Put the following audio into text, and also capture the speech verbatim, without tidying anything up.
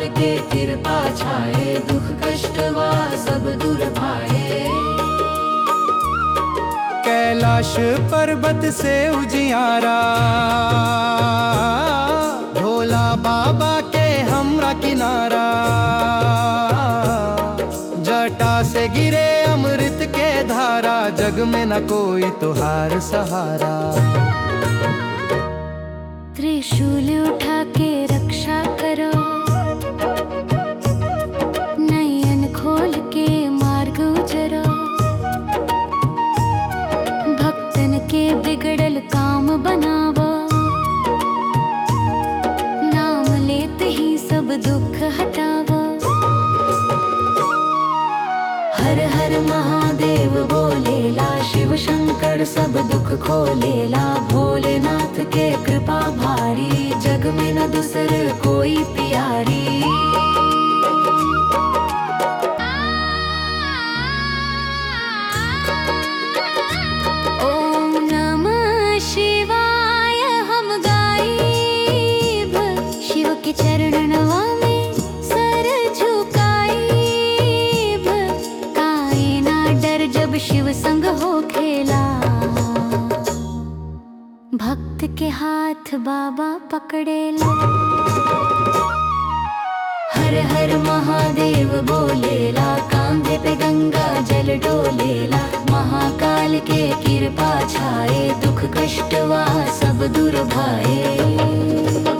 के कृपा छाए, दुख कष्ट वा सब दूर भाए। कैलाश पर्वत से उजियारा, भोला बाबा के हमरा किनारा। जटा से गिरे अमृत के धारा, जग में न कोई तुहार सहारा। त्रिशूल उठा के रक्षा करो, नयन खोल के मार्ग उजरो। भक्तन के बिगड़ल काम बनावो, नाम लेते ही सब दुख हटावो। हर हर महादेव बोलेला, शिव शंकर सब दुख खोलेला। भोलेनाथ के कृपा भारी, जग में न दूसर कोई प्यारी। ओम नमः शिवाय हम गाइब, शिव के चरणवा में सर झुकाइब। काहे ना डर जब शिव संग हो खेला, भक्त के हाथ बाबा पकड़ेला। हर हर महादेव बोलेला, कांधे पे गंगा जल डोलेला। महाकाल के कृपा छाए, दुख कष्ट वा सब दूर भाए।